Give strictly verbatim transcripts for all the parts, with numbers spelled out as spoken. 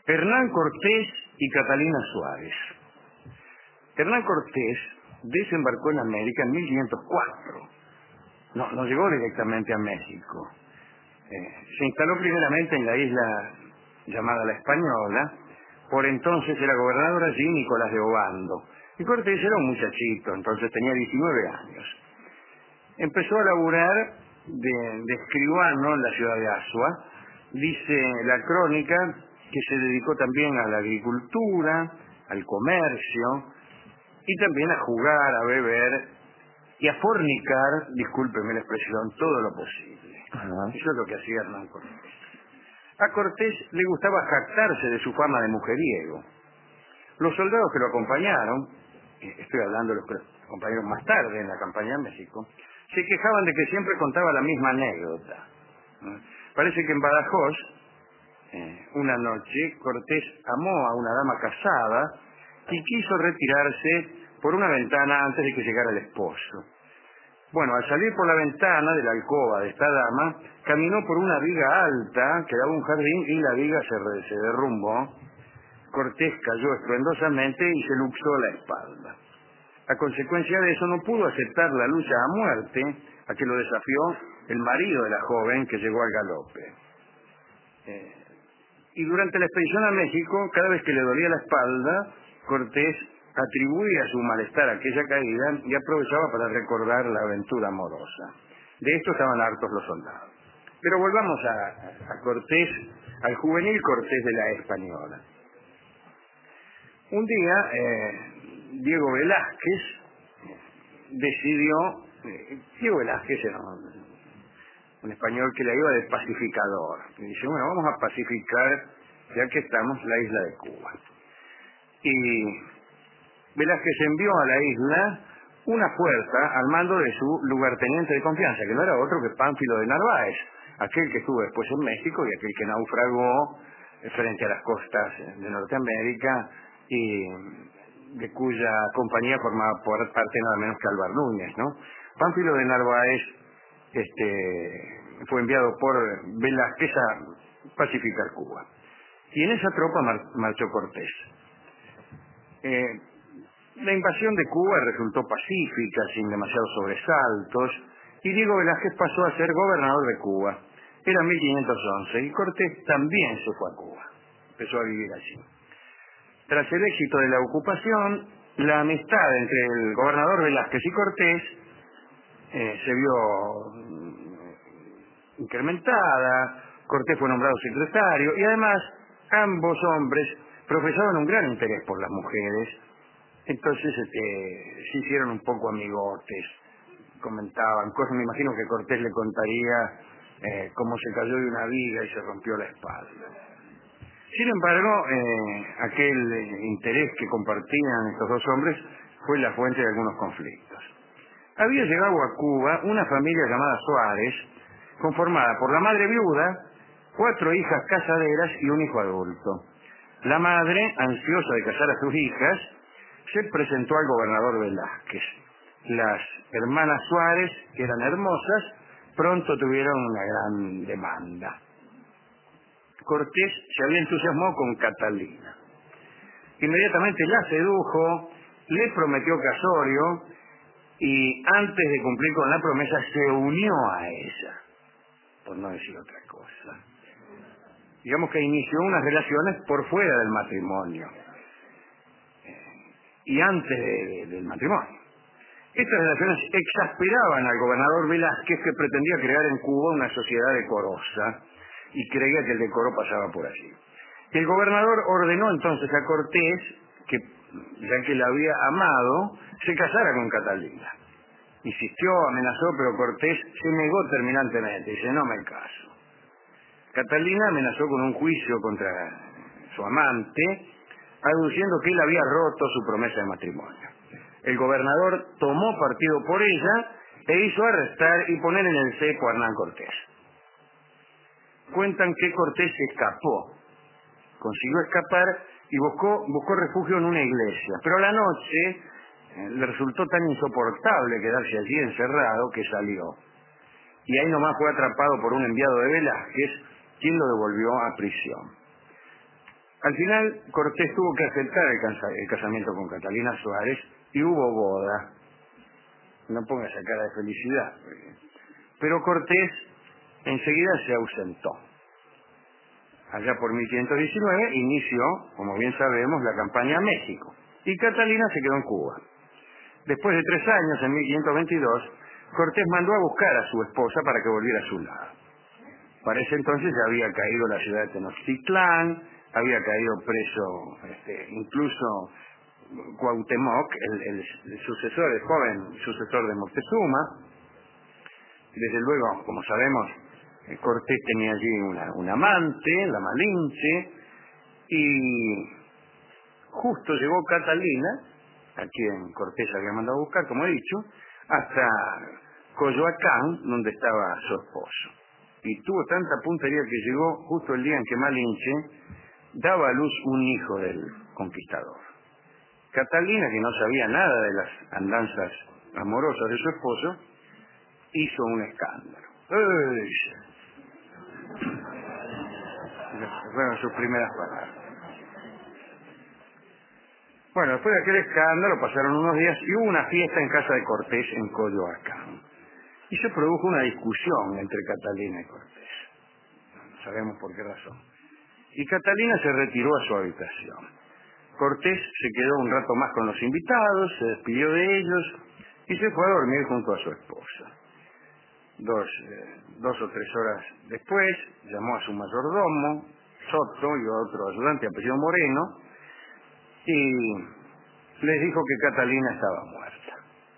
Hernán Cortés y Catalina Suárez. Hernán Cortés desembarcó en América en mil quinientos cuatro. No, no llegó directamente a México. Eh, se instaló primeramente en la isla llamada La Española. Por entonces era gobernador allí Nicolás de Obando. Y Cortés era un muchachito, entonces tenía diecinueve años. Empezó a laburar de, de escribano en la ciudad de Azua. Dice la crónica que se dedicó también a la agricultura, al comercio, y también a jugar, a beber y a fornicar, discúlpeme la expresión, todo lo posible. Ajá. Eso es lo que hacía Hernán Cortés. A Cortés le gustaba jactarse de su fama de mujeriego. Los soldados que lo acompañaron, estoy hablando de los que lo acompañaron más tarde en la campaña de México, se quejaban de que siempre contaba la misma anécdota. Parece que en Badajoz, eh, una noche, Cortés amó a una dama casada y quiso retirarse por una ventana antes de que llegara el esposo. Bueno, al salir por la ventana de la alcoba de esta dama, caminó por una viga alta que daba un jardín y la viga se, re- se derrumbó. Cortés cayó estruendosamente y se luxó la espalda. A consecuencia de eso no pudo aceptar la lucha a muerte a que lo desafió el marido de la joven que llegó al galope. Eh, y durante la expedición a México, cada vez que le dolía la espalda, Cortés atribuía su malestar a aquella caída y aprovechaba para recordar la aventura amorosa. De esto estaban hartos los soldados. Pero volvamos a, a Cortés, al juvenil Cortés de la Española. Un día, eh, Diego Velázquez decidió, eh, Diego Velázquez era un, un español que la iba de pacificador. Y dice, bueno, vamos a pacificar, ya que estamos, la isla de Cuba. Y Velázquez envió a la isla una fuerza al mando de su lugarteniente de confianza, que no era otro que Pánfilo de Narváez, aquel que estuvo después en México y aquel que naufragó frente a las costas de Norteamérica y de cuya compañía formaba por parte nada menos que Álvar Núñez, ¿no? Pánfilo de Narváez este, fue enviado por Velázquez a pacificar Cuba. Y en esa tropa mar marchó Cortés. Eh, la invasión de Cuba resultó pacífica, sin demasiados sobresaltos, y Diego Velázquez pasó a ser gobernador de Cuba. Era mil quinientos once y Cortés también se fue a Cuba. Empezó a vivir allí. Tras el éxito de la ocupación, la amistad entre el gobernador Velázquez y Cortés eh, se vio mm, incrementada. Cortés fue nombrado secretario y además ambos hombres profesaban un gran interés por las mujeres. Entonces este, se hicieron un poco amigotes, comentaban cosas. Me imagino que Cortés le contaría eh, cómo se cayó de una viga y se rompió la espalda. Sin embargo, eh, aquel eh, interés que compartían estos dos hombres fue la fuente de algunos conflictos. Había llegado a Cuba una familia llamada Suárez, conformada por la madre viuda, cuatro hijas casaderas y un hijo adulto. La madre, ansiosa de casar a sus hijas, se presentó al gobernador Velázquez. Las hermanas Suárez, que eran hermosas, pronto tuvieron una gran demanda. Cortés se había entusiasmado con Catalina. Inmediatamente la sedujo, le prometió casorio y antes de cumplir con la promesa se unió a ella, por no decir otra cosa. Digamos que inició unas relaciones por fuera del matrimonio y antes de, de, del matrimonio. Estas relaciones exasperaban al gobernador Velázquez, que pretendía crear en Cuba una sociedad decorosa y creía que el decoro pasaba por allí. El gobernador ordenó entonces a Cortés, que ya que la había amado, se casara con Catalina. Insistió, amenazó, pero Cortés se negó terminantemente. Dice, no me caso. Catalina amenazó con un juicio contra su amante, aduciendo que él había roto su promesa de matrimonio. El gobernador tomó partido por ella e hizo arrestar y poner en el cepo a Hernán Cortés. Cuentan que Cortés se escapó, consiguió escapar y buscó, buscó refugio en una iglesia, pero a la noche eh, le resultó tan insoportable quedarse allí encerrado que salió. Y ahí nomás fue atrapado por un enviado de Velázquez, quien lo devolvió a prisión. Al final, Cortés tuvo que aceptar el, casa- el casamiento con Catalina Suárez y hubo boda. No ponga esa cara de felicidad. Pero Cortés enseguida se ausentó. Allá por mil quinientos diecinueve inició, como bien sabemos, la campaña a México. Y Catalina se quedó en Cuba. Después de tres años, en mil quinientos veintidós, Cortés mandó a buscar a su esposa para que volviera a su lado. Para ese entonces ya había caído la ciudad de Tenochtitlán, había caído preso este, incluso Cuauhtémoc, el, el, el sucesor, el joven sucesor de Moctezuma. Desde luego, como sabemos, Cortés tenía allí una, una amante, la Malinche, y justo llegó Catalina, a quien Cortés había mandado a buscar, como he dicho, hasta Coyoacán, donde estaba su esposo. Y tuvo tanta puntería que llegó justo el día en que Malinche daba a luz un hijo del conquistador. Catalina, que no sabía nada de las andanzas amorosas de su esposo, hizo un escándalo. ¡Uy! Fueron sus primeras palabras. Bueno, después de aquel escándalo pasaron unos días y hubo una fiesta en casa de Cortés en Coyoacán. Y se produjo una discusión entre Catalina y Cortés. No sabemos por qué razón. Y Catalina se retiró a su habitación. Cortés se quedó un rato más con los invitados, se despidió de ellos y se fue a dormir junto a su esposa. Dos, eh, dos o tres horas después llamó a su mayordomo, Soto, y a otro ayudante, apellido Moreno, y les dijo que Catalina estaba muerta.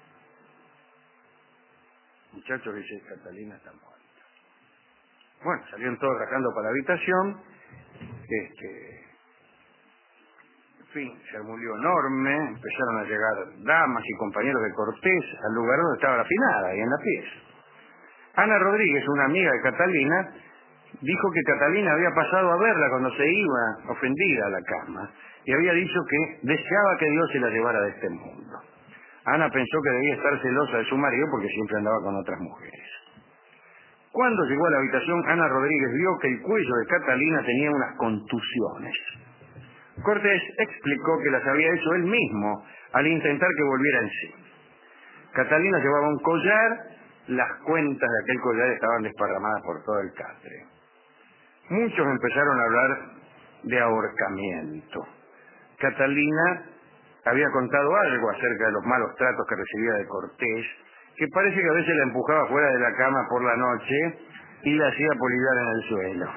Muchachos, dice, Catalina está muerta. Bueno, salieron todos rajando para la habitación. Este, en fin, se armó un lío enorme, empezaron a llegar damas y compañeros de Cortés al lugar donde estaba la finada, ahí en la pieza. Ana Rodríguez, una amiga de Catalina, dijo que Catalina había pasado a verla cuando se iba ofendida a la cama y había dicho que deseaba que Dios se la llevara de este mundo. Ana pensó que debía estar celosa de su marido porque siempre andaba con otras mujeres. Cuando llegó a la habitación, Ana Rodríguez vio que el cuello de Catalina tenía unas contusiones. Cortés explicó que las había hecho él mismo al intentar que volviera en sí. Catalina llevaba un collar, las cuentas de aquel collar estaban desparramadas por todo el catre. Muchos empezaron a hablar de ahorcamiento. Catalina había contado algo acerca de los malos tratos que recibía de Cortés, que parece que a veces la empujaba fuera de la cama por la noche y la hacía polillar en el suelo.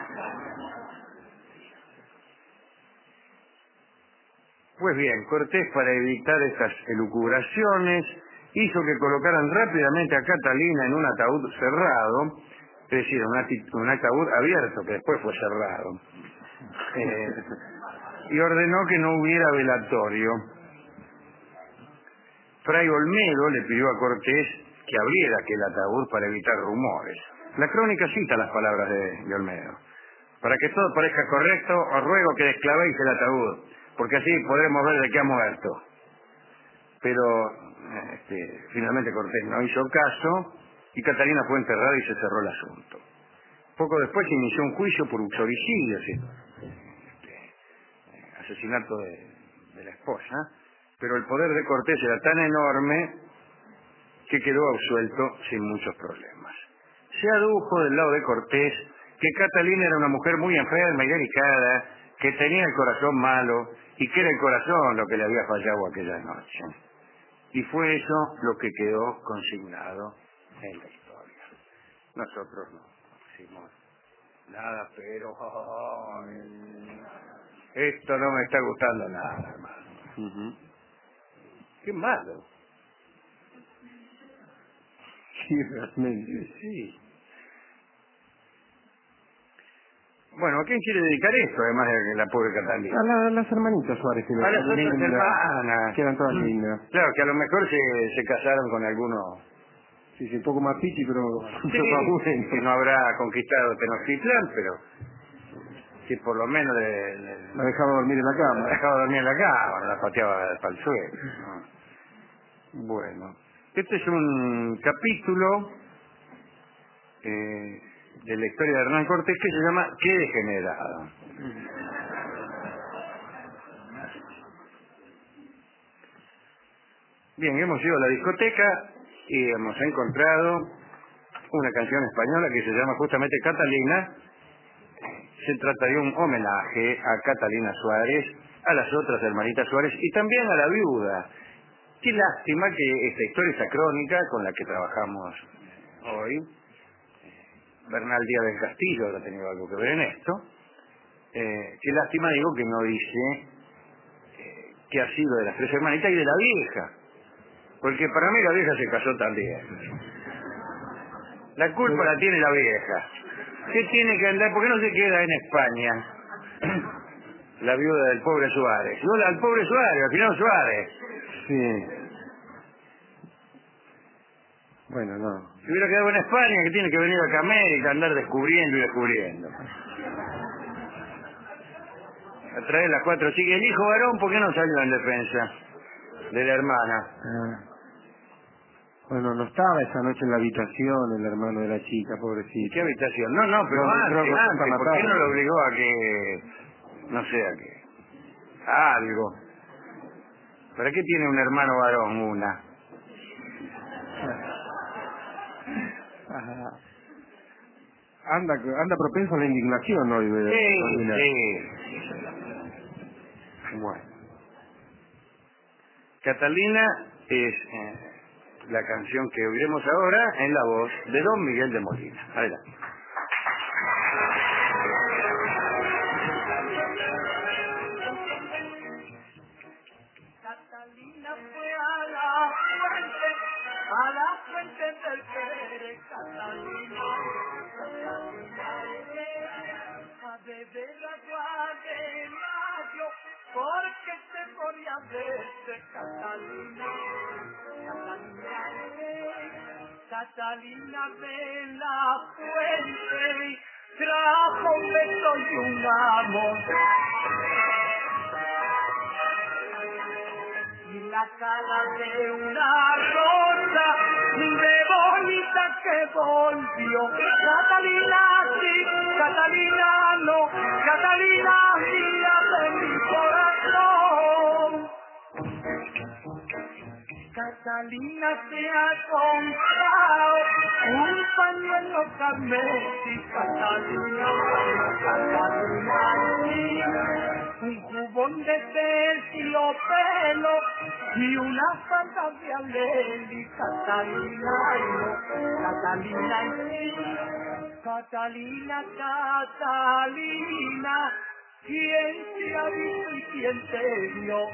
Pues bien, Cortés, para evitar estas elucubraciones, hizo que colocaran rápidamente a Catalina en un ataúd cerrado, es decir, un, ati- un ataúd abierto, que después fue cerrado, eh, y ordenó que no hubiera velatorio. Fray Olmedo le pidió a Cortés que abriera aquel ataúd para evitar rumores. La crónica cita las palabras de, de Olmedo. Para que todo parezca correcto, os ruego que desclavéis el ataúd, porque así podremos ver de qué ha muerto. Pero este, finalmente Cortés no hizo caso y Catalina fue enterrada y se cerró el asunto. Poco después se inició un juicio por uxoricidio, ¿sí? este, asesinato de, de la esposa, pero el poder de Cortés era tan enorme que quedó absuelto sin muchos problemas. Se adujo del lado de Cortés que Catalina era una mujer muy enferma y delicada, que tenía el corazón malo y que era el corazón lo que le había fallado aquella noche. Y fue eso lo que quedó consignado en la historia. Nosotros no hicimos nada, pero ay, esto no me está gustando nada, hermano. Ujú. Qué malo. Sí, realmente. Sí. Bueno, ¿a quién quiere dedicar esto, además de la pobre Catalina? A la- las hermanitas Suárez, que A las otras lindas, hermanas. que eran todas lindas. Claro, que a lo mejor se, se casaron con alguno Sí, sí, un poco más pichi, pero sí, mucho más bueno. que no habrá conquistado Tenochtitlán, pero que por lo menos le, le- La dejaba dormir en la la cama. dejaba dormir en la cama, la pateaba para el suelo. ¿No? Bueno, este es un capítulo eh, de la historia de Hernán Cortés que se llama ¿Qué degenerado? Bien, hemos ido a la discoteca y hemos encontrado una canción española que se llama justamente Catalina. Se trata de un homenaje a Catalina Suárez, a las otras hermanitas Suárez y también a la viuda. Qué lástima que esta historia, esta crónica con la que trabajamos hoy, Bernal Díaz del Castillo habrá tenido algo que ver en esto. Eh, qué lástima, digo, que no dice eh, que ha sido de las tres hermanitas y de la vieja. Porque para mí la vieja se casó también. La culpa la tiene la vieja. ¿Qué tiene que andar? ¿Por qué no se queda en España? La viuda del pobre Suárez. No, la- al pobre Suárez, al final Suárez. Sí. Bueno, no. Si hubiera quedado en España, que tiene que venir acá a América, andar descubriendo y descubriendo. A traer las cuatro chicas. El hijo varón, ¿por qué no salió en defensa de la hermana? Ah. Bueno, no estaba esa noche en la habitación el hermano de la chica, ¿En pobrecito. qué habitación? No, no, pero No, antes, creo que antes. está ¿Por qué no matado. lo obligó a que... no sé, a que... a algo? ¿Para qué tiene un hermano varón una? Ajá. Anda, anda propenso a la indignación hoy. De, Sí, Carolina. sí. Bueno. Catalina es eh, la canción que oiremos ahora en la voz de don Miguel de Molina. Adelante. Catalina fue a la fuente, a la fuente del Pérez, Catalina, a beber agua de mayo, porque se podía verse, Catalina, Catalina, Catalina de la fuente, trajo un beso y un amor. Y la cara de una rosa, de bonita que volvió. Catalina sí, Catalina no, Catalina mía de mi corazón. Catalina se ha comprado un pañuelo carmesí, Catalina, Catalina sí, un jubón de terciopelo y una falda de aleli, Catalina no, Catalina sí, Catalina, Catalina, ¿quién te ha visto y quién te vio?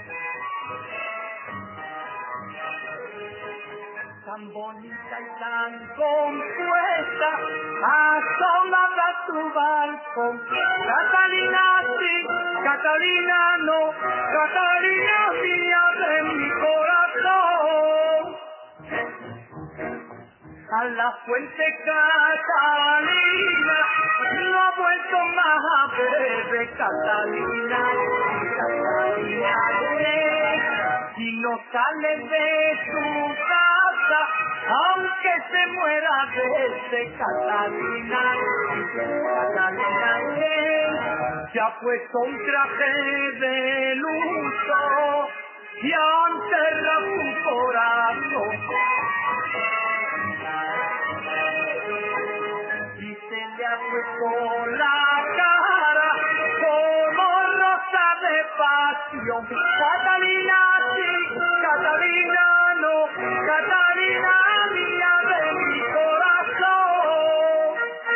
Tan bonita y tan compuesta, asomada tu balcón. Catalina sí, Catalina no, Catalina mía de mi corazón. A la fuente Catalina, no ha vuelto más a ver Catalina, Catalina, si no sale de su casa, aunque se muera desde Catalina, Catalina, se ha puesto un traje de luto y ha enterrado su corazón. Y se le ha puesto la cara como rosa de pasión. Catalina sí, Catalina no, Catalina mía de mi corazón.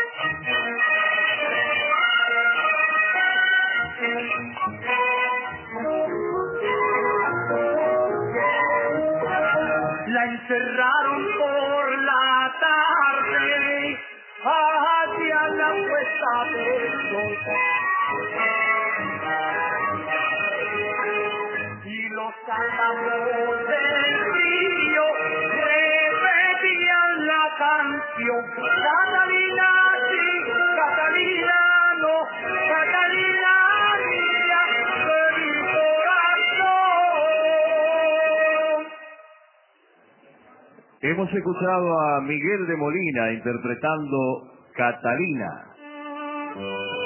La encerraron por la tarde hacia la puesta de sol. Y los álamos del río repetían la canción. Catalina sí, Catalina no, Catalina mía de mi corazón. Hemos escuchado a Miguel de Molina interpretando Catalina.